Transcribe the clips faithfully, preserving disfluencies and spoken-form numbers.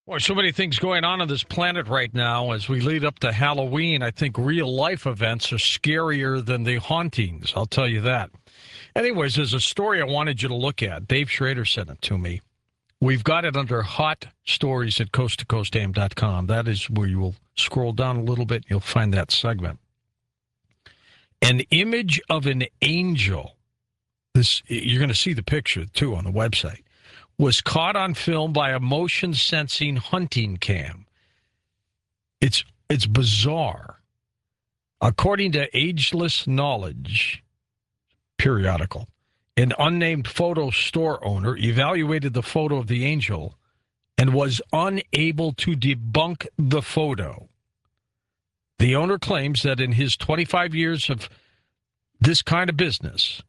Boy, so many things going on on this planet right now as we lead up to Halloween. I think real life events are scarier than the hauntings. I'll tell you that. Anyways, there's a story I wanted you to look at. Dave Schrader sent it to me. We've got it under hot stories at coast to coast a m dot com. That is where you will scroll down a little bit. You'll find that segment. An image of an angel. This you're going to see the picture, too, on the website. Was caught on film by a motion-sensing hunting cam. It's it's bizarre. According to Ageless Knowledge periodical, an unnamed photo store owner evaluated the photo of the angel and was unable to debunk the photo. The owner claims that in his twenty-five years of this kind of business,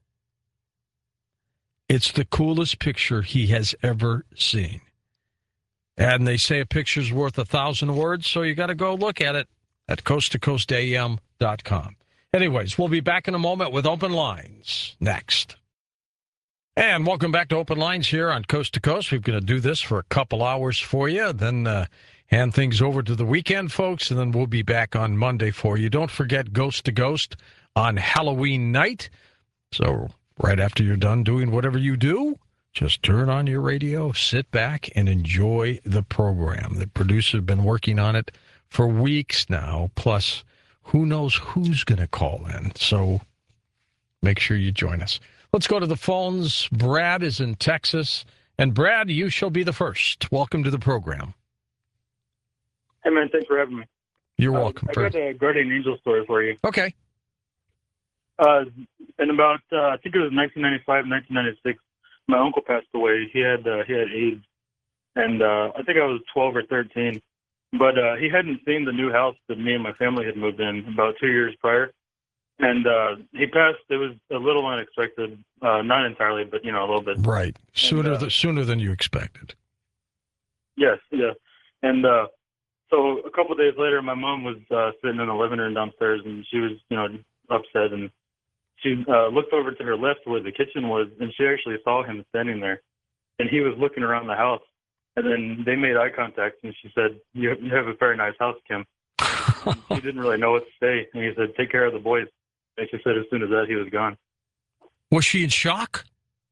it's the coolest picture he has ever seen. And they say a picture's worth a thousand words, so you got to go look at it at coast to coast a m dot com. Anyways, we'll be back in a moment with Open Lines next. And welcome back to Open Lines here on Coast to Coast. We're going to do this for a couple hours for you, then uh, hand things over to the weekend, folks, and then we'll be back on Monday for you. Don't forget Ghost to Ghost on Halloween night. So right after you're done doing whatever you do, just turn on your radio, sit back, and enjoy the program. The producers have been working on it for weeks now, plus who knows who's going to call in. So make sure you join us. Let's go to the phones. Brad is in Texas. And Brad, you shall be the first. Welcome to the program. Hey, man, thanks for having me. You're uh, welcome. I got a guardian angel story for you. Okay. Uh, in about, uh, I think it was nineteen ninety-five, nineteen ninety-six, my uncle passed away. He had uh, he had AIDS, and uh, I think I was twelve or thirteen. But uh, he hadn't seen the new house that me and my family had moved in about two years prior. And uh, he passed. It was a little unexpected, uh, not entirely, but you know, a little bit. Right. Sooner, and, uh, th- sooner than you expected. Yes, yeah. And uh, so a couple of days later, my mom was uh, sitting in the living room downstairs, and she was, you know, upset. And she uh, looked over to her left where the kitchen was, and she actually saw him standing there. And he was looking around the house. And then they made eye contact, and she said, "You have, you have a very nice house, Kim." He didn't really know what to say, and he said, "Take care of the boys." And she said as soon as that, he was gone. Was she in shock?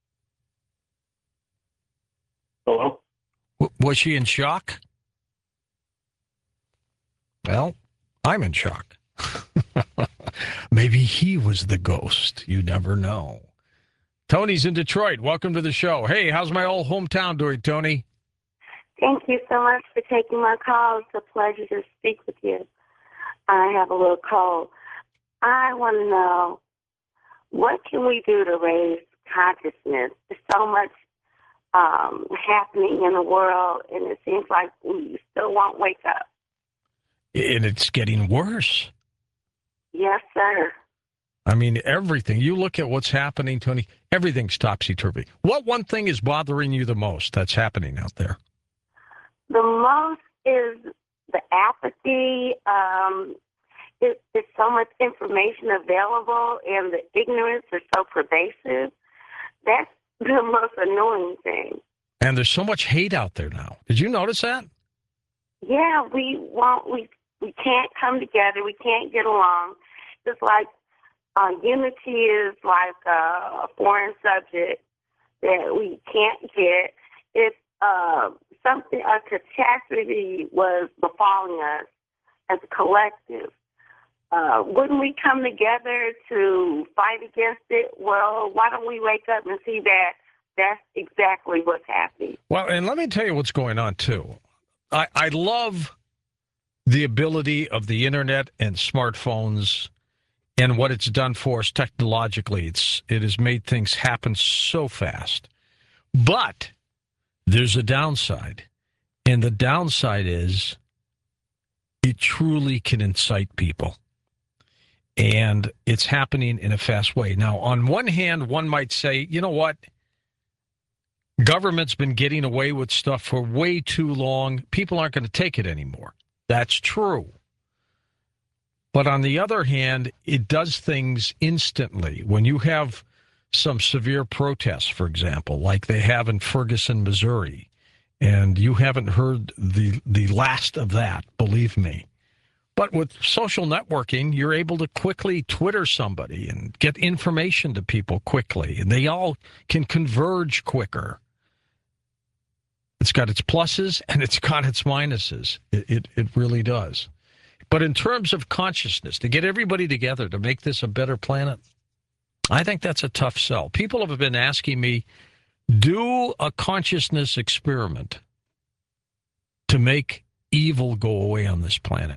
Hello? W- was she in shock? Well, I'm in shock. Maybe he was the ghost. You never know. Tony's in Detroit. Welcome to the show. Hey, how's my old hometown doing, Tony? Thank you so much for taking my call. It's a pleasure to speak with you. I have a little cold. I want to know, what can we do to raise consciousness? There's so much um, happening in the world, and it seems like we still won't wake up. And it's getting worse. Yes, sir. I mean, everything. You look at what's happening, Tony, everything's topsy-turvy. What one thing is bothering you the most that's happening out there? The most is the apathy. Um, it, there's so much information available, and the ignorance is so pervasive. That's the most annoying thing. And there's so much hate out there now. Did you notice that? Yeah, we won't. We we can't come together. We can't get along. It's like uh, unity is like a, a foreign subject that we can't get. If uh, something, a catastrophe was befalling us as a collective, uh, wouldn't we come together to fight against it? Well, why don't we wake up and see that that's exactly what's happening? Well, and let me tell you what's going on, too. I, I love the ability of the internet and smartphones and what it's done for us technologically. It's, it has made things happen so fast. But there's a downside. And the downside is it truly can incite people. And it's happening in a fast way. Now, on one hand, one might say, you know what? Government's been getting away with stuff for way too long. People aren't going to take it anymore. That's true. But on the other hand, it does things instantly. When you have some severe protests, for example, like they have in Ferguson, Missouri, And you haven't heard the the last of that, believe me. But with social networking, you're able to quickly Twitter somebody and get information to people quickly. And they all can converge quicker. It's got its pluses and it's got its minuses. It, it, it really does. But in terms of consciousness, to get everybody together to make this a better planet, I think that's a tough sell. People have been asking me, do a consciousness experiment to make evil go away on this planet.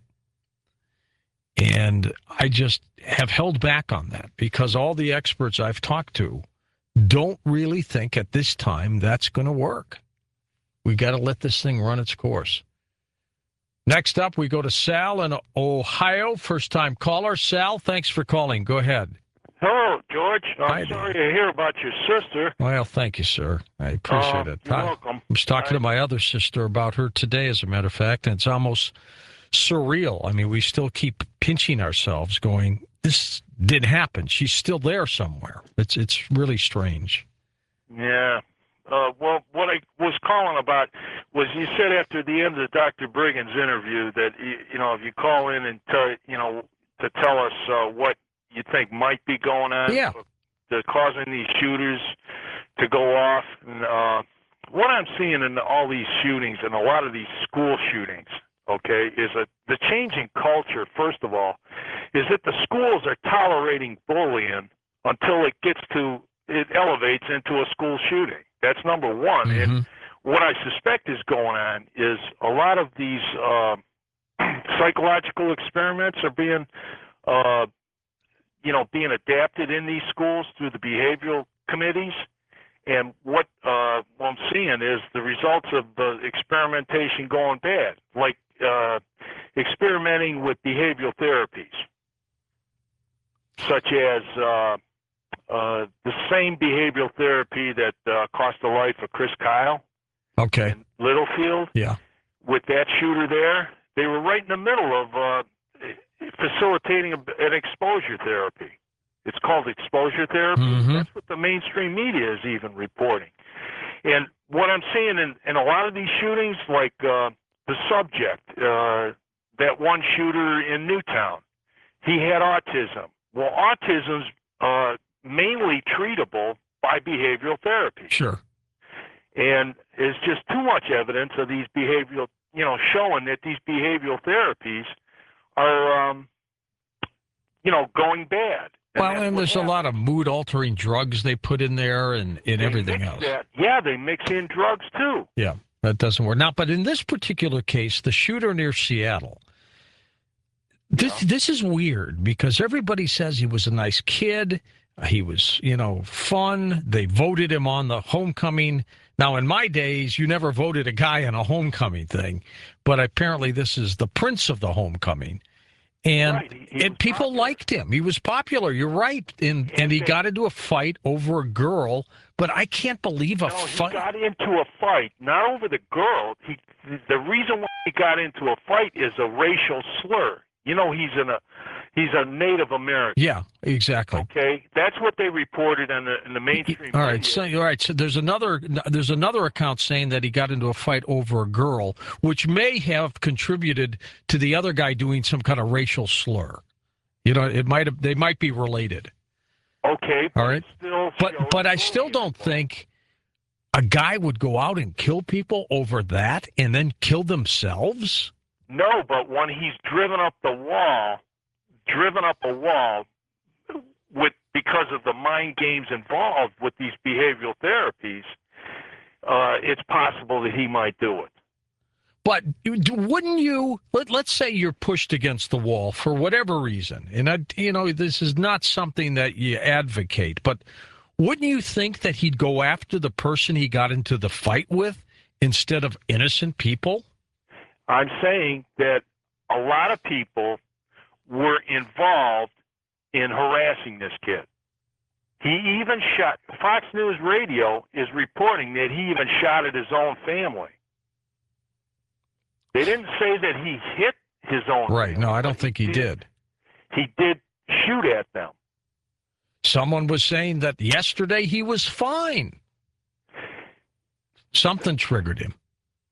And I just have held back on that because all the experts I've talked to don't really think at this time that's going to work. We got to let this thing run its course. Next up, we go to Sal in Ohio. First-time caller. Sal, thanks for calling. Go ahead. Hello, George. I'm Hi, sorry to hear about your sister. Well, thank you, sir. I appreciate Uh, it. You're I, welcome. I was talking to my other sister about her today, as a matter of fact, and it's almost surreal. I mean, we still keep pinching ourselves going, this did happen. She's still there somewhere. It's it's really strange. Yeah. Uh, well, what I was calling about was you said after the end of Doctor Brigham's interview that, you, you know, if you call in and tell, you know, to tell us uh, what you think might be going on, Yeah. to causing these shooters to go off. And, uh, what I'm seeing in all these shootings and a lot of these school shootings, okay, is a, the changing culture, first of all, is that the schools are tolerating bullying until it gets to, it elevates into a school shooting. That's number one. Mhm. And what I suspect is going on is a lot of these uh, psychological experiments are being, uh, you know, being adapted in these schools through the behavioral committees. And what, uh, what I'm seeing is the results of the experimentation going bad, like uh, experimenting with behavioral therapies, such as uh, uh, the same behavioral therapy that uh, cost the life of Chris Kyle Okay. in Littlefield. Yeah. With that shooter there, they were right in the middle of uh, facilitating a, an exposure therapy. It's called exposure therapy. Mhm. That's what the mainstream media is even reporting. And what I'm seeing in, in a lot of these shootings, like uh, the subject, uh, that one shooter in Newtown, he had autism. Well, autism's uh, mainly treatable by behavioral therapy. Sure. And there's just too much evidence of these behavioral, you know, showing that these behavioral therapies are, um, you know, going bad. And Well, that's and what there's a happens. lot of mood-altering drugs they put in there and, and They everything mix else. that- Yeah, they mix in drugs too. Yeah, that doesn't work. Now, but in this particular case, the shooter near Seattle, this Yeah. this is weird because everybody says he was a nice kid. He was, you know, fun. They voted him on the homecoming. Now, in my days, you never voted a guy on a homecoming thing, but apparently this is the prince of the homecoming. And Right, he- he and was people popular. liked him. He was popular. You're right. And and he they- got into a fight over a girl. But I can't believe a No, he fight. got into a fight, not over the girl. He, the reason why he got into a fight is a racial slur. You know, he's in a, he's a Native American. Yeah, exactly. Okay, that's what they reported in the in the mainstream. All right, media. so all right. So there's another there's another account saying that he got into a fight over a girl, which may have contributed to the other guy doing some kind of racial slur. You know, it might have they might be related. Okay, All right. Still But shows but I still bullying. don't think a guy would go out and kill people over that and then kill themselves. No, but when he's driven up the wall, driven up a wall with because of the mind games involved with these behavioral therapies, uh, it's possible that he might do it. But you- wouldn't you, let, let's say you're pushed against the wall for whatever reason, and, I, you know, this is not something that you advocate, but wouldn't you think that he'd go after the person he got into the fight with instead of innocent people? I'm saying that a lot of people were involved in harassing this kid. He even shot, Fox News Radio is reporting that he even shot at his own family. They didn't say that he hit his own Right. family, No, I don't but think he did. He did shoot at them. Someone was saying that yesterday he was fine. Something triggered him.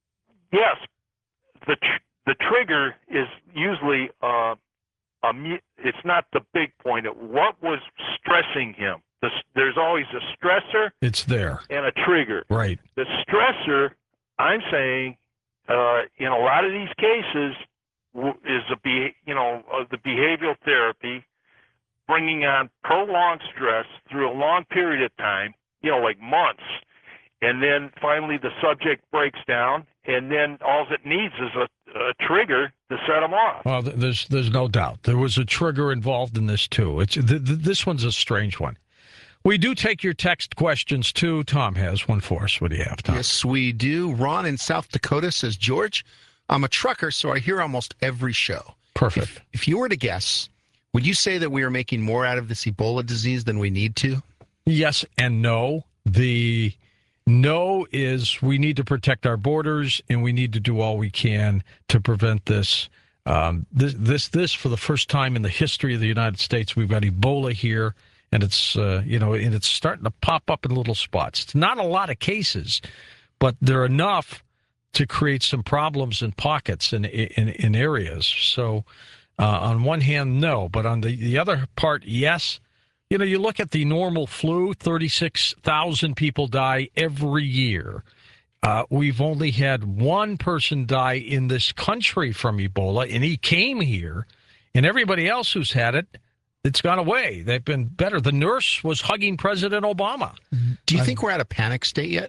yes, the tr- the trigger is usually uh, a mu- it's not the big point. What was stressing him? The, there's always a stressor It's there. and a trigger. Right. The stressor, I'm saying, uh, in a lot of these cases, w- is a be you know uh, the behavioral therapy, bringing on prolonged stress through a long period of time, you know, like months, and then finally the subject breaks down, and then all it needs is a, a trigger to set them off. Well, th- there's there's no doubt there was a trigger involved in this too. It's th- th- this one's a strange one. We do take your text questions too. Tom has one for us. What do you have, Tom? Yes, we do. Ron in South Dakota says, George, I'm a trucker, so I hear almost every show. Perfect. If, if you were to guess, would you say that we are making more out of this Ebola disease than we need to? Yes and no. The no is we need to protect our borders and we need to do all we can to prevent this. Um, this, this, this for the first time in the history of the United States, we've got Ebola here, and it's uh, you know, and it's starting to pop up in little spots. It's not a lot of cases, but they're enough to create some problems in pockets in in, in areas. So, uh, on one hand, no, but on the the other part, yes. You know, you look at the normal flu, thirty-six thousand people die every year. Uh, we've only had one person die in this country from Ebola, and he came here. And everybody else who's had it, it's gone away. They've been better. The nurse was hugging President Obama. Do you think we're at a panic state yet?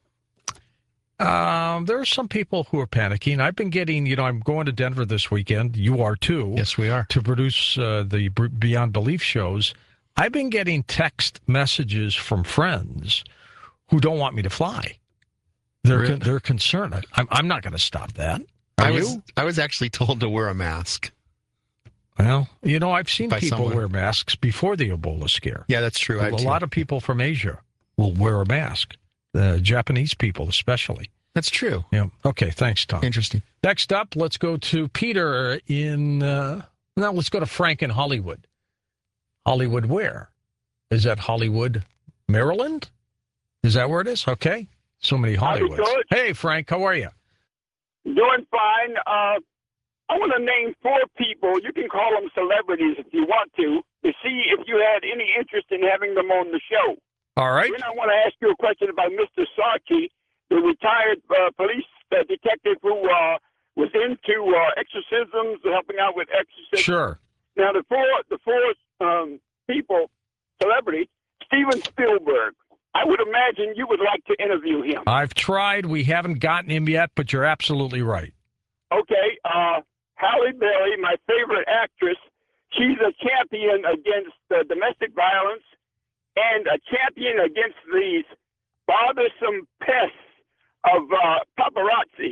Um, there are some people who are panicking. I've been getting, you know, I'm going to Denver this weekend. You are too. Yes, we are. To produce uh, the Beyond Belief shows. I've been getting text messages from friends who don't want me to fly. They're Really? con- they're concerned. I'm I'm not going to stop that. Are I you? was I was actually told to wear a mask. Well, you know, I've seen By people someone. wear masks before the Ebola scare. Yeah, that's true. A I've lot of people from Asia will wear a mask. The Japanese people, especially. That's true. Yeah. Okay. Thanks, Tom. Interesting. Next up, let's go to Peter in. Uh, no, let's go to Frank in Hollywood. Hollywood, where? Is that Hollywood, Maryland? Is that where it is? Okay. So many Howdy, Hollywoods. George. Hey, Frank, how are you? Doing fine. Uh, I want to name four people. You can call them celebrities if you want to, to see if you had any interest in having them on the show. All right. Then I want to ask you a question about Mister Sarkey, the retired uh, police uh, detective who uh, was into uh, exorcisms, helping out with exorcisms. Sure. Now, the four, the four um, people, celebrities, Steven Spielberg. I would imagine you would like to interview him. I've tried. We haven't gotten him yet, but you're absolutely right. Okay, uh, Halle Berry, my favorite actress, she's a champion against uh, domestic violence and a champion against these bothersome pests of uh, paparazzi.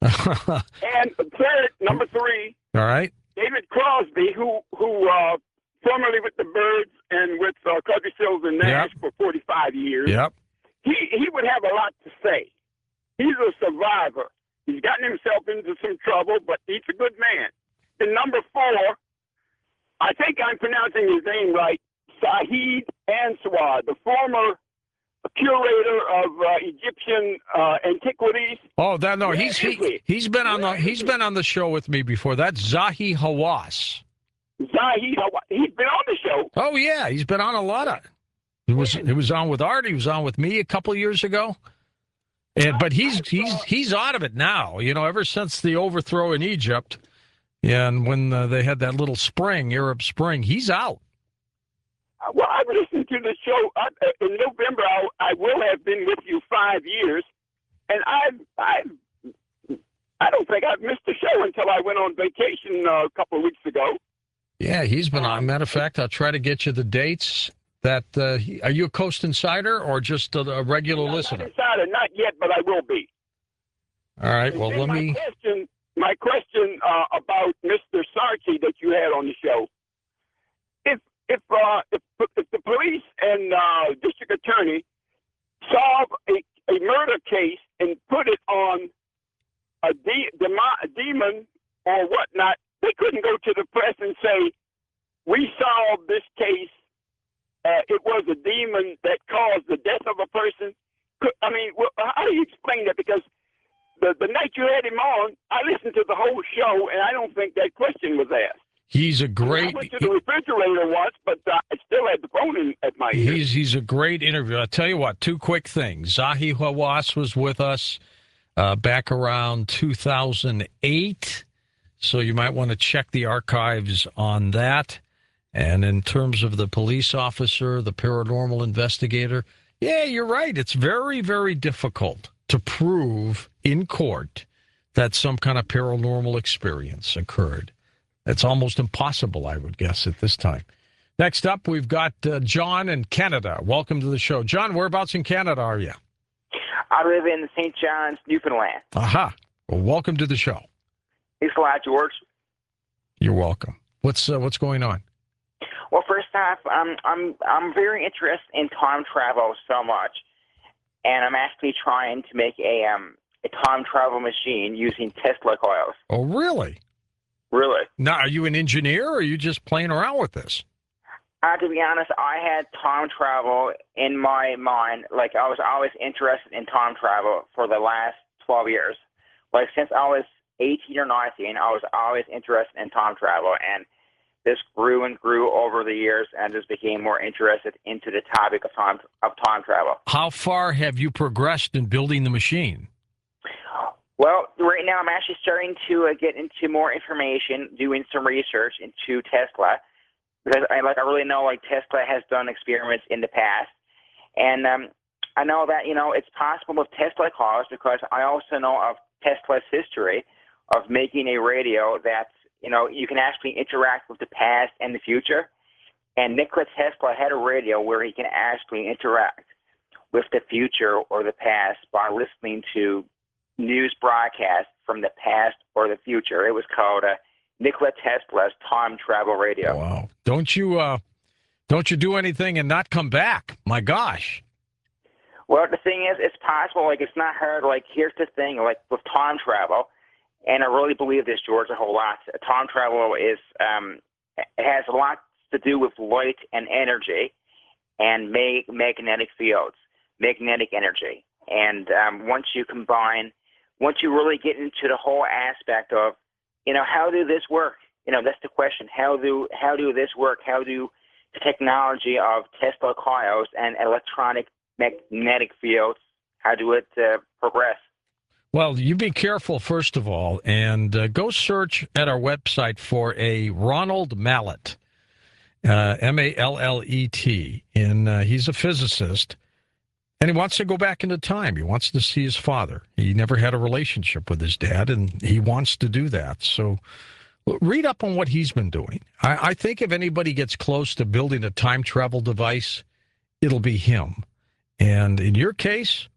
And third, number three, All right. David Crosby, who who uh, formerly with the Birds and with uh, Cuddy Sills and Nash Yep. for forty-five years. Yep. He he would have a lot to say. He's a survivor. He's gotten himself into some trouble, but he's a good man. And number four, I think I'm pronouncing his name right, Saeed Answar, the former curator of uh, Egyptian uh, antiquities. Oh, that no, he's Where is he, he's been on the he's been on the show with me before. That's Zahi Hawass. Zahi, Hawa- he's been on the show. Oh yeah, he's been on a lot of. He was he was on with Art. He was on with me a couple of years ago. And but he's he's he's out of it now. You know, ever since the overthrow in Egypt, yeah, and when uh, they had that little spring, Arab Spring, he's out. Uh, Well, I've listened to the show. Uh, uh, in November, I, I will have been with you five years, and I've, I've, I don't think I've missed a show until I went on vacation uh, a couple of weeks ago. Yeah, he's been on. Matter of fact, I'll try to get you the dates. That uh, he, are you a Coast Insider or just a, a regular Not listener? decided, not yet, but I will be. All right. And Well, then let my me. Question, my question uh, about Mister Sarkey that you had on the show. If if uh, if, if the police and uh, district attorney solve a, a murder case and put it on a, de- demo- a demon or whatnot, they couldn't go to the press and say, "We solved this case. Uh, it was a demon that caused the death of a person." Could- I mean, well, how do you explain that? Because the, the night you had him on, I listened to the whole show, and I don't think that question was asked. He's a I great. went to the refrigerator once, but uh, I still had the phone in, at my ear. He's he's a great interview. I'll tell you what. Two quick things. Zahi Hawass was with us uh, back around two thousand eight, so you might want to check the archives on that. And in terms of the police officer, the paranormal investigator, yeah, you're right. It's very, very difficult to prove in court that some kind of paranormal experience occurred. It's almost impossible, I would guess, at this time. Next up, we've got uh, John in Canada. Welcome to the show. John, whereabouts in Canada are you? I live in Saint John's, Newfoundland. Aha. Well, welcome to the show. Thanks a lot, George. You're welcome. What's uh, what's going on? Well, first off, I'm I'm I'm very interested in time travel so much, and I'm actually trying to make a um a time travel machine using Tesla coils. Oh, really? Really? Now, are you an engineer, or are you just playing around with this? Uh, to be honest, I had time travel in my mind. Like, I was always interested in time travel for the last twelve years. Like, since I was eighteen or nineteen, I was always interested in time travel, and this grew and grew over the years, and just became more interested into the topic of time of time travel. How far have you progressed in building the machine? Well, right now I'm actually starting to uh, get into more information, doing some research into Tesla, because I like I really know like Tesla has done experiments in the past, and um, I know that you know it's possible with Tesla cars because I also know of Tesla's history of making a radio that you know you can actually interact with the past and the future, and Nikola Tesla had a radio where he can actually interact with the future or the past by listening to news broadcast from the past or the future. It was called uh, Nikola Tesla's time travel radio. Wow! Don't you uh, don't you do anything and not come back? My gosh! Well, the thing is, it's possible. Like, it's not hard. Like, here's the thing. Like with time travel, and I really believe this, George, a whole lot. Time travel is um, it has a lot to do with light and energy, and mag- magnetic fields, magnetic energy. And um, once you combine Once you really get into the whole aspect of, you know, how do this work? You know, that's the question. How do how do this work? How do the technology of Tesla coils and electronic magnetic fields, how do it uh, progress? Well, you be careful, first of all, and uh, go search at our website for a Ronald Mallet, uh, M A L L E T. And uh, he's a physicist. And he wants to go back into time. He wants to see his father. He never had a relationship with his dad, and he wants to do that. So read up on what he's been doing. I, I think if anybody gets close to building a time travel device, it'll be him. And in your case,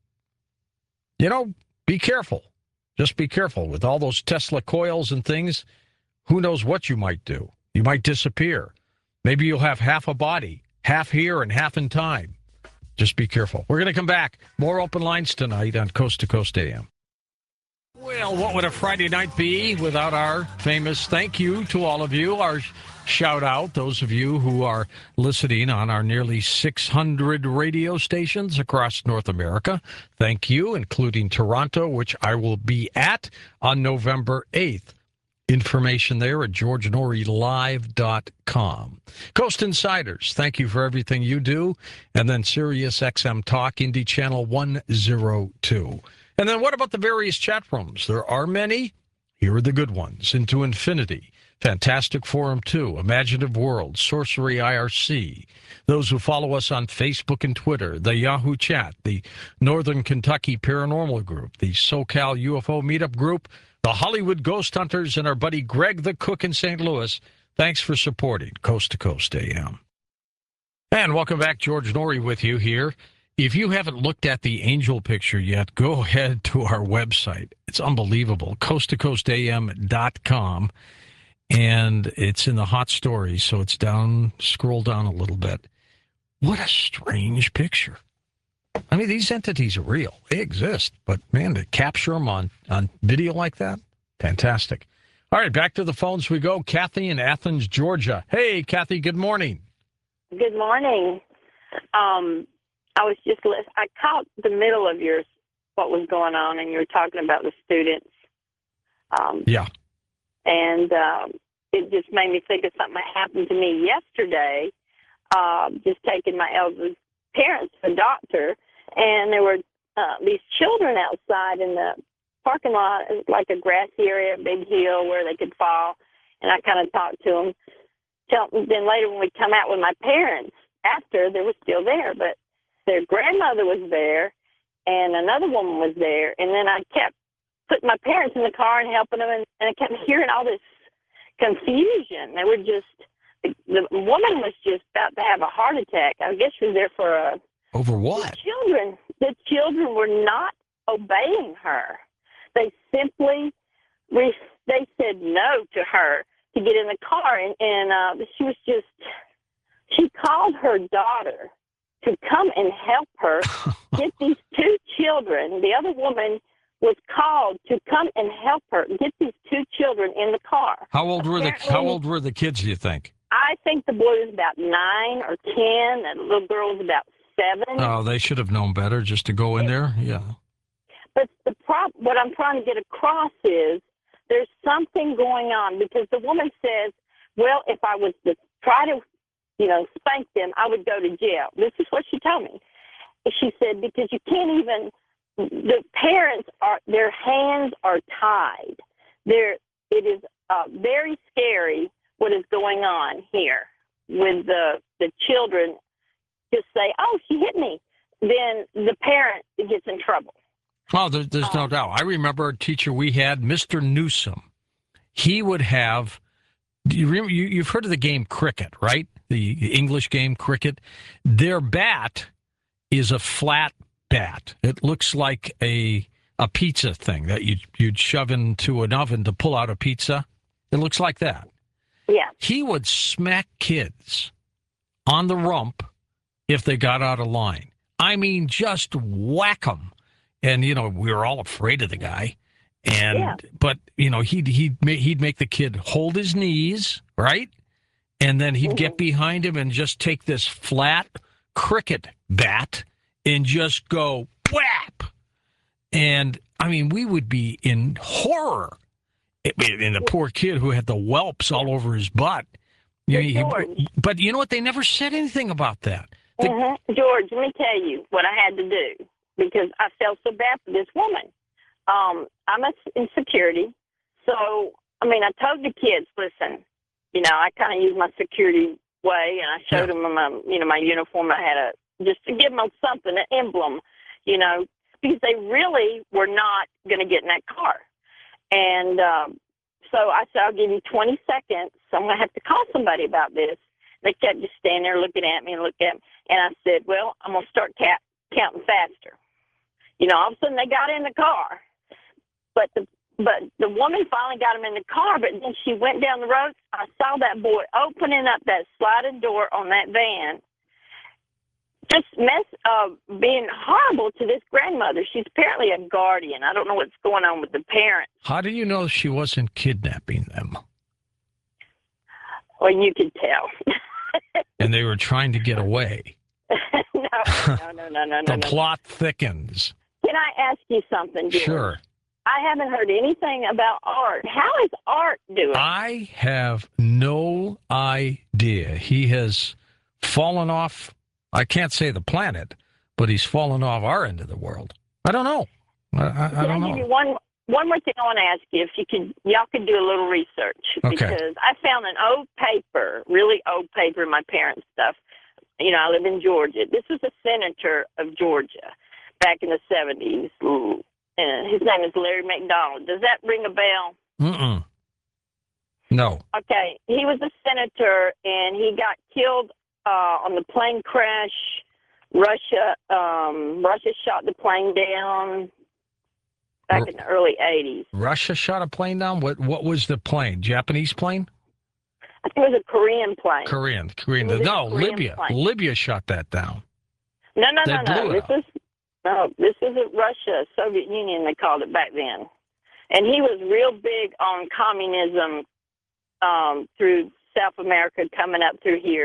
you know, be careful. Just be careful. With all those Tesla coils and things, who knows what you might do? You might disappear. Maybe you'll have half a body, half here and half in time. Just be careful. We're going to come back. More open lines tonight on Coast to Coast A M. Well, what would a Friday night be without our famous thank you to all of you? Our shout out, those of you who are listening on our nearly six hundred radio stations across North America. Thank you, including Toronto, which I will be at on November eighth. Information there at george noory live dot com. Coast Insiders, thank you for everything you do. And then Sirius X M Talk, Indy Channel one oh two. And then what about the various chat rooms? There are many. Here are the good ones. Into Infinity, Fantastic Forum two, Imaginative World, Sorcery I R C. Those who follow us on Facebook and Twitter, the Yahoo Chat, the Northern Kentucky Paranormal Group, the SoCal U F O Meetup Group, the Hollywood Ghost Hunters, and our buddy Greg the Cook in Saint Louis. Thanks for supporting Coast to Coast A M. And welcome back. George Noory with you here. If you haven't looked at the angel picture yet, go ahead to our website. It's unbelievable, coast to coast A M dot com. And it's in the hot stories, so it's down, scroll down a little bit. What a strange picture. I mean, these entities are real. They exist. But, man, to capture them on, on video like that, fantastic. All right, back to the phones we go. Kathy in Athens, Georgia. Hey, Kathy, good morning. Good morning. Um, I was just list- I caught the middle of your what was going on, and you were talking about the students. Um, Yeah. And um, it just made me think of something that happened to me yesterday. Uh, just taking my elderly parents to the doctor, and there were uh, these children outside in the parking lot. It was like a grassy area, a big hill where they could fall. And I kind of talked to them. Tell, then later when we come out with my parents, after, they were still there, but their grandmother was there, and another woman was there. And then I kept putting my parents in the car and helping them, and, and I kept hearing all this confusion. They were just, the, the woman was just about to have a heart attack. I guess she was there for a... Over what? The children, the children were not obeying her. They simply, re- they said no to her to get in the car, and, and uh, she was just, she called her daughter to come and help her get these two children. The other woman was called to come and help her get these two children in the car. How old were the Apparently, How old were the kids, do you think? I think the boy was about nine or ten, and the little girl was about seven. Oh, they should have known better just to go in there. Yeah. But the prob- what I'm trying to get across is there's something going on, because the woman says, well, if I was to try to, you know, spank them, I would go to jail. This is what she told me. She said, because you can't even, the parents are, their hands are tied. They're, it is uh, very scary what is going on here with the, the children. Just say, oh, she hit me. Then the parent gets in trouble. Oh, there, there's no Um, doubt. I remember a teacher we had, Mister Newsom. He would have, do you remember, you, you've heard of the game cricket, right? The English game cricket. Their bat is a flat bat. It looks like a a pizza thing that you'd, you'd shove into an oven to pull out a pizza. It looks like that. Yeah. He would smack kids on the rump if they got out of line. I mean, just whack them. And, you know, we were all afraid of the guy. And, Yeah. but, you know, he'd, he'd, ma- he'd make the kid hold his knees, right? And then he'd get Mhm. behind him and just take this flat cricket bat and just go whap. And, I mean, we would be in horror. And the poor kid who had the whelps all over his butt. You know, he- George. but you know what? They never said anything about that. The- Mhm. George, let me tell you what I had to do, because I felt so bad for this woman. Um, I'm a, in security, so, I mean, I told the kids, listen, you know, I kind of used my security way, and I showed Yeah. them, my, you know, my uniform. I had a, just to give them something, an emblem, you know, because they really were not going to get in that car. And um, so I said, I'll give you twenty seconds. I'm going to have to call somebody about this. They kept just standing there looking at me and looking at me. And I said, well, I'm going to start ca- counting faster. You know, all of a sudden they got in the car. But the but the woman finally got him in the car, but then she went down the road. I saw that boy opening up that sliding door on that van, just mess, uh, being horrible to this grandmother. She's apparently a guardian. I don't know what's going on with the parents. How do you know she wasn't kidnapping them? Well, you could tell. And they were trying to get away. no, no, no, no, no, The no, no. plot thickens. Can I ask you something, George? Sure. I haven't heard anything about Art. How is Art doing? I have no idea. He has fallen off, I can't say the planet, but he's fallen off our end of the world. I don't know. I, I, I Can I don't give you know. one one more thing I want to ask you? If you could, y'all could do a little research, Okay. because I found an old paper, really old paper, in my parents' stuff. You know, I live in Georgia. This was a senator of Georgia back in the seventies. And his name is Larry McDonald. Does that ring a bell? Mm-mm. No. Okay, he was a senator, and he got killed uh, on the plane crash. Russia, um, Russia shot the plane down back in the early eighties. Russia shot a plane down? What What was the plane? Japanese plane? I think it was a Korean plane. Korean. Korean. It was a No, Korean Libya. plane. Libya shot that down. No, no, They no, blew no. it This up. was no. This isn't Russia. Soviet Union, they called it back then. And he was real big on communism um, through South America, coming up through here.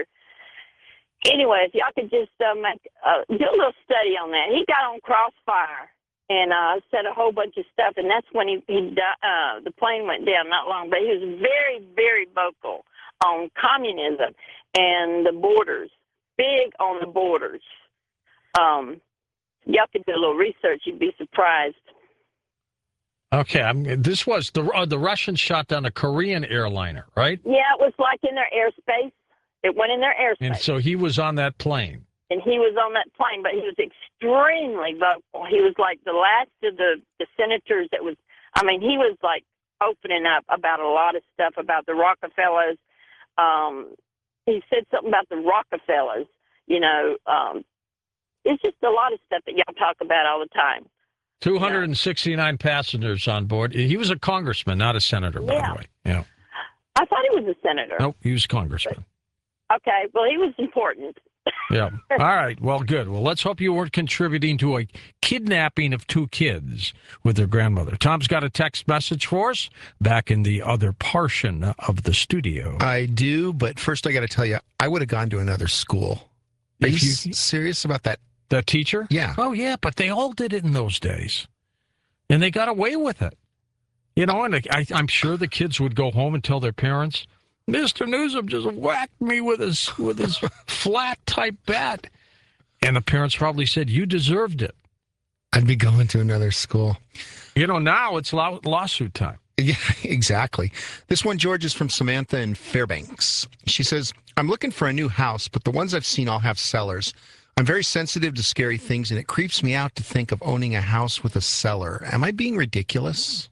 Anyway, if y'all could just uh, make, uh, do a little study on that. He got on Crossfire, and uh, said a whole bunch of stuff. And that's when he, he di- uh, the plane went down not long. But he was very, very vocal on communism and the borders, big on the borders. Um, y'all could do a little research. You'd be surprised. Okay, I'm, this was the uh, the Russians shot down a Korean airliner, right? Yeah, it was like in their airspace. It went in their airspace. And so he was on that plane. And he was on that plane, but he was extremely vocal. He was like the last of the, the senators that was, I mean, he was like opening up about a lot of stuff about the Rockefellers. Um, he said something about the Rockefellers, you know. Um, it's just a lot of stuff that y'all talk about all the time. two hundred sixty-nine yeah. passengers on board. He was a congressman, not a senator, by yeah. the way. Yeah. I thought he was a senator. Nope, he was a congressman. But, okay, well, he was important. Yeah. All right. Well, good. Well, let's hope you weren't contributing to a kidnapping of two kids with their grandmother. Tom's got a text message for us back in the other portion of the studio. I do, but first I got to tell you, I would have gone to another school. Are you, you serious about that? The teacher? Yeah. Oh, yeah, but they all did it in those days. And they got away with it. You know, and I, I'm sure the kids would go home and tell their parents, Mister Newsom just whacked me with his with his flat type bat. And the parents probably said, you deserved it. I'd be going to another school. You know, now it's law- lawsuit time. Yeah, exactly. This one, George, is from Samantha in Fairbanks. She says, I'm looking for a new house, but the ones I've seen all have cellars. I'm very sensitive to scary things, and it creeps me out to think of owning a house with a cellar. Am I being ridiculous?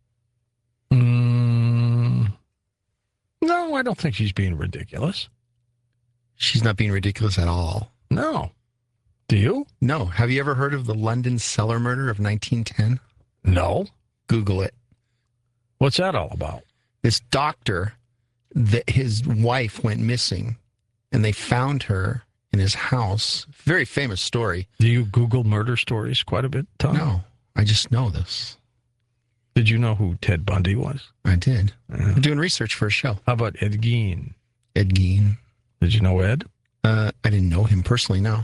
Mm, no, I don't think she's being ridiculous. She's not being ridiculous at all. No. Do you? No. Have you ever heard of the London cellar murder of nineteen ten? No. Google it. What's that all about? This doctor, that his wife went missing, and they found her in his house. Very famous story. Do you Google murder stories quite a bit, Tom? No, I just know this. Did you know who Ted Bundy was? I did. Yeah. I'm doing research for a show. How about Ed Gein? Ed Gein. Did you know Ed? Uh, I didn't know him personally, no.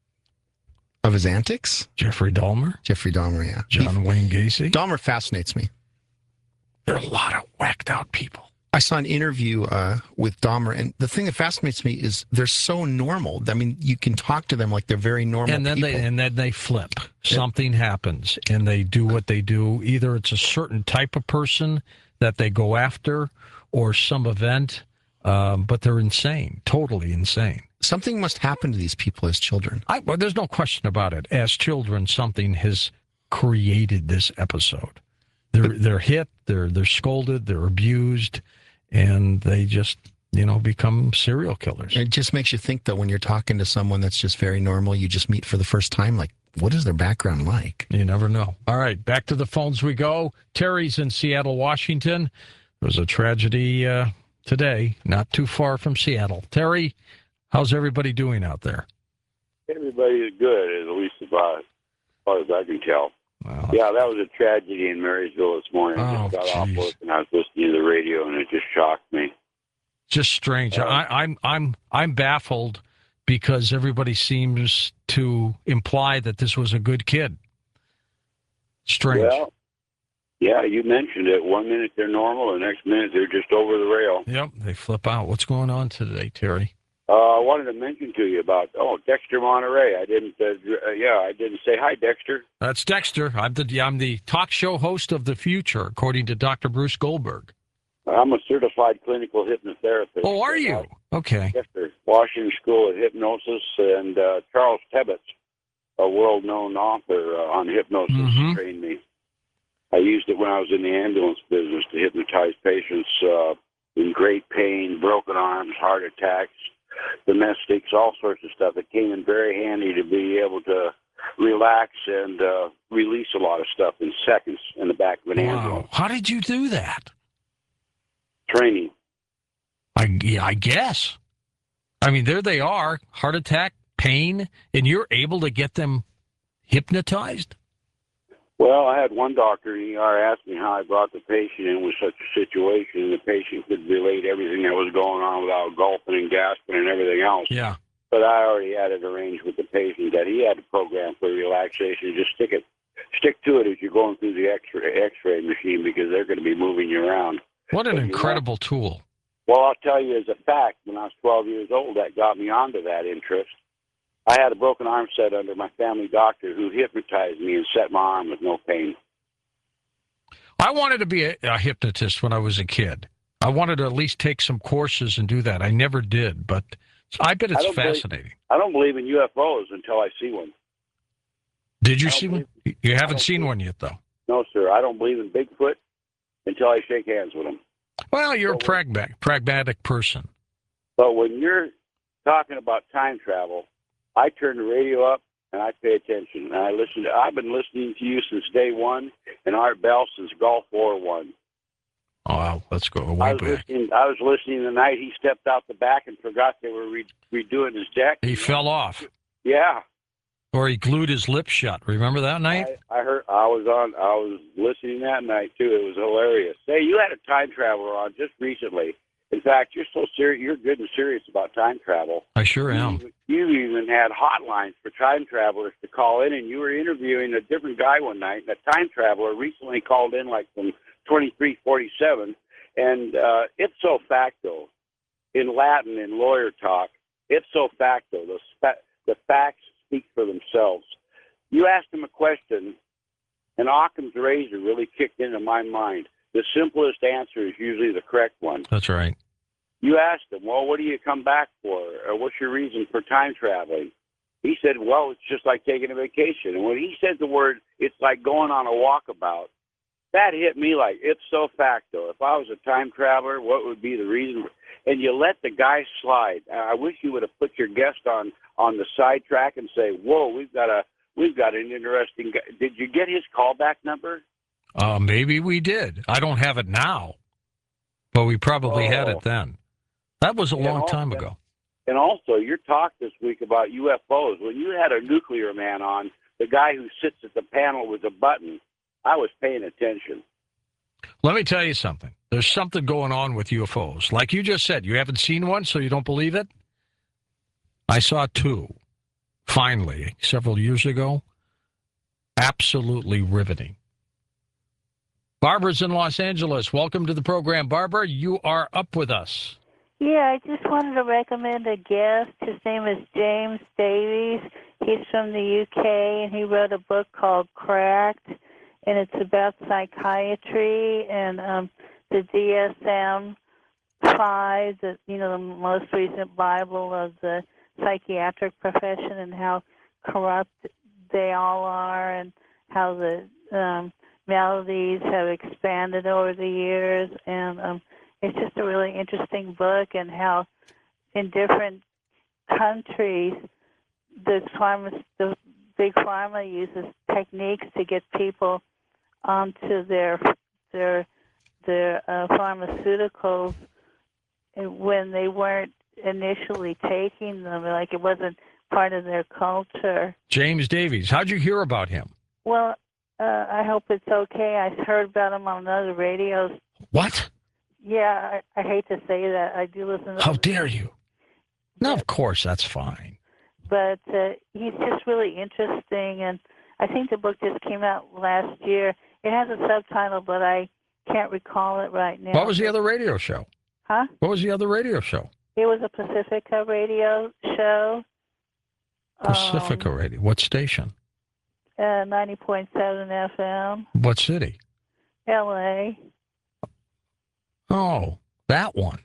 Of his antics? Jeffrey Dahmer? Jeffrey Dahmer, yeah. John he, Wayne Gacy? Dahmer fascinates me. There are a lot of whacked out people. I saw an interview uh, with Dahmer, and the thing that fascinates me is they're so normal. I mean, you can talk to them like they're very normal and then people. They, and then they flip. Something happens, and they do what they do. Either it's a certain type of person that they go after or some event, um, but they're insane, totally insane. Something must happen to these people as children. I, well, there's no question about it. As children, something has created this episode. They're, they're hit, they're, they're scolded, they're abused, and they just, you know, become serial killers. It just makes you think, though, when you're talking to someone that's just very normal, you just meet for the first time, like, what is their background like? You never know. All right, back to the phones we go. Terry's in Seattle, Washington. There was a tragedy uh, today, not too far from Seattle. Terry, how's everybody doing out there? Everybody is good, at least as far as, far as I can tell. Wow. Yeah, that was a tragedy in Marysville this morning. I Oh, just got geez. off work and I was listening to the radio, and it just shocked me. Just strange. Uh, I, I'm I'm I'm baffled because everybody seems to imply that this was a good kid. Strange. Well, yeah, you mentioned it. One minute they're normal, the next minute they're just over the rail. Yep, they flip out. What's going on today, Terry? Uh, I wanted to mention to you about, oh, Dexter Monterey. I didn't, uh, uh, yeah, I didn't say hi, Dexter. That's Dexter. I'm the I'm the talk show host of the future, according to Doctor Bruce Goldberg. I'm a certified clinical hypnotherapist. Oh, are you? Okay. Dexter, Washington School of Hypnosis, and uh, Charles Tebbets, a world-known author uh, on hypnosis, Mhm. trained me. I used it when I was in the ambulance business to hypnotize patients uh, in great pain, broken arms, heart attacks, domestics, all sorts of stuff. It came in very handy to be able to relax and uh, release a lot of stuff in seconds in the back of an Wow. ambulance. How did you do that? Training. I, yeah, I guess. I mean, there they are, heart attack, pain, and you're able to get them hypnotized? Well, I had one doctor in the E R ask me how I brought the patient in with such a situation, and the patient could relate everything that was going on without gulping and gasping and everything else. Yeah. But I already had it arranged with the patient that he had a program for relaxation. Just stick it, stick to it as you're going through the X-ray X-ray machine because they're going to be moving you around. What an But you incredible know, tool. well, I'll tell you as a fact, when I was twelve years old, that got me onto that interest. I had a broken arm set under my family doctor who hypnotized me and set my arm with no pain. I wanted to be a, a hypnotist when I was a kid. I wanted to at least take some courses and do that. I never did, but I bet it's I don't believe- fascinating. I don't believe in U F Os until I see one. Did you I don't see one? believe- You I haven't don't seen believe- one yet, though. No, sir. I don't believe in Bigfoot until I shake hands with him. Well, you're a Well, pragmatic, pragmatic person. But when you're talking about time travel, I turn the radio up and I pay attention. And I listen to, I've been listening to you since day one, and Art Bell since Gulf War One. Oh, wow, let's go I way was back. listening. I was listening the night he stepped out the back and forgot they were re- redoing his deck. He fell off, Yeah, or he glued his lips shut. Remember that night? I, I heard. I was on. I was listening that night too. It was hilarious. Hey, you had a time traveler on just recently. In fact, you're so serious. You're good and serious about time travel. I sure am. You, you even had hotlines for time travelers to call in, and you were interviewing a different guy one night. And a time traveler recently called in, like from twenty-three forty-seven, and uh, ipso facto, in Latin, in lawyer talk, ipso facto, the spa- the facts speak for themselves. You asked him a question, and Occam's razor really kicked into my mind. The simplest answer is usually the correct one. That's right. You asked him, well, what do you come back for? Or what's your reason for time traveling? He said, well, it's just like taking a vacation. And when he said the word, it's like going on a walkabout, that hit me like ipso facto. If I was a time traveler, what would be the reason? And you let the guy slide. I wish you would have put your guest on on the sidetrack and say, whoa, we've got a we've got an interesting guy. Did you get his callback number? Uh, maybe we did. I don't have it now, but we probably had Oh. it then. That was a And long all- time ago. And also, your talk this week about U F Os, when you had a nuclear man on, the guy who sits at the panel with the button, I was paying attention. Let me tell you something. There's something going on with U F Os. Like you just said, you haven't seen one, so you don't believe it? I saw two, finally, several years ago. Absolutely riveting. Barbara's in Los Angeles. Welcome to the program, Barbara. You are up with us. Yeah, I just wanted to recommend a guest. His name is James Davies. He's from the U K, and he wrote a book called Cracked, and it's about psychiatry and um, the D S M five, the, you know, the most recent Bible of the psychiatric profession, and how corrupt they all are, and how the um, maladies have expanded over the years, and um, it's just a really interesting book, and how in different countries the pharma, the big pharma uses techniques to get people onto their their their uh, pharmaceuticals when they weren't initially taking them, like it wasn't part of their culture. James Davies. How'd you hear about him? Well, uh, I hope it's okay. I heard about him on another radio. What? Yeah, I, I hate to say that. I do listen to How dare you? No, of course, that's fine. But uh, he's just really interesting, and I think the book just came out last year. It has a subtitle, but I can't recall it right now. What was the other radio show? Huh? What was the other radio show? It was a Pacifica radio show. Pacifica um, Radio. What station? Uh, ninety point seven F M, What city? L A. Oh, that one.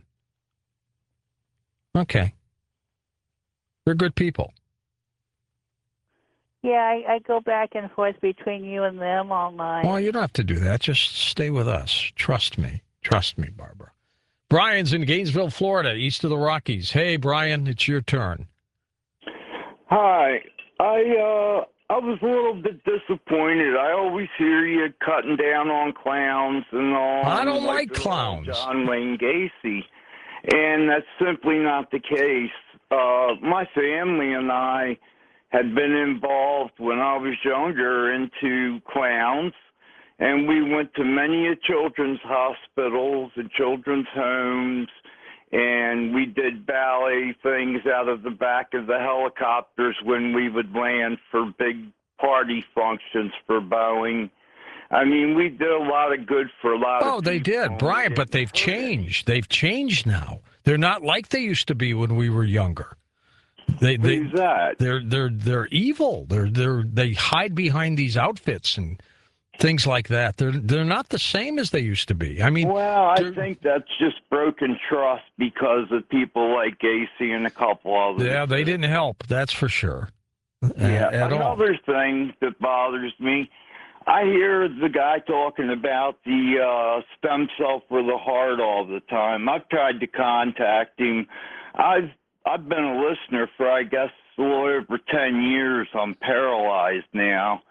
Okay. They're good people. Yeah, I, I go back and forth between you and them all night. Well, you don't have to do that. Just stay with us. Trust me. Trust me, Barbara. Brian's in Gainesville, Florida, east of the Rockies. Hey, Brian, it's your turn. Hi. I uh I was a little bit disappointed. I always hear you cutting down on clowns and all. I don't like the clowns. John Wayne Gacy. And that's simply not the case. Uh my family and I had been involved when I was younger into clowns, and we went to many a children's hospitals and children's homes, and we did ballet things out of the back of the helicopters when we would land for big party functions for Boeing. I mean, we did a lot of good for a lot Oh, of they people. did, Brian, but they've changed. They've changed now. They're not like they used to be when we were younger. They, they, Who's that? They're they're they're evil. They're they're they hide behind these outfits and things like that. They're they're not the same as they used to be. I mean, Well, I they're- think that's just broken trust because of people like Gacy and a couple others. yeah, they didn't help. That's for sure. Yeah. Uh, at all. Another thing that bothers me, I hear the guy talking about the uh, stem cell for the heart all the time. I've tried to contact him. I've I've been a listener for, I guess, a little over ten years. I'm paralyzed now.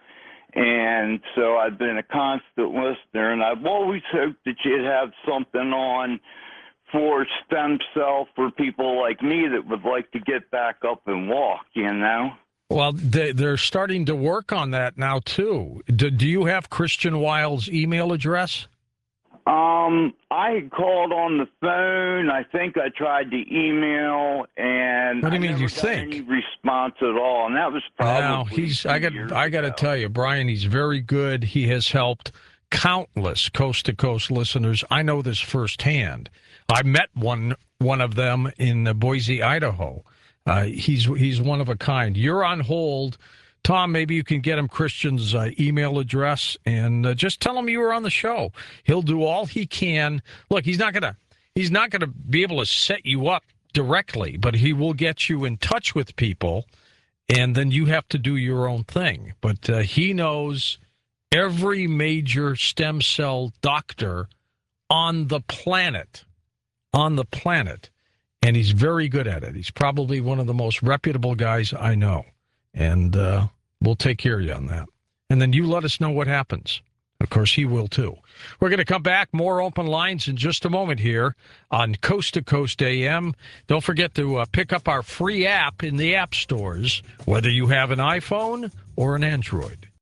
And so I've been a constant listener, and I've always hoped that you'd have something on for stem cell for people like me that would like to get back up and walk, you know? Well, they, they're starting to work on that now, too. Do, do you have Christian Weil's email address? Um, I had called on the phone. I think I tried to email, and What do you I mean never you got think? any response at all. And that was probably Now he's. I got. years I got to ago. tell you, Brian. He's very good. He has helped countless coast to coast listeners. I know this firsthand. I met one one of them in uh, Boise, Idaho. Uh, he's he's one of a kind. You're on hold. Tom, maybe you can get him Christian's uh, email address and uh, just tell him you were on the show. He'll do all he can. Look, he's not gonna he's not gonna be able to set you up directly, but he will get you in touch with people, and then you have to do your own thing. But uh, he knows every major stem cell doctor on the planet, on the planet, and he's very good at it. He's probably one of the most reputable guys I know. And uh, we'll take care of you on that. And then you let us know what happens. Of course, he will too. We're going to come back. More open lines in just a moment here on Coast to Coast A M. Don't forget to uh, pick up our free app in the app stores, whether you have an iPhone or an Android.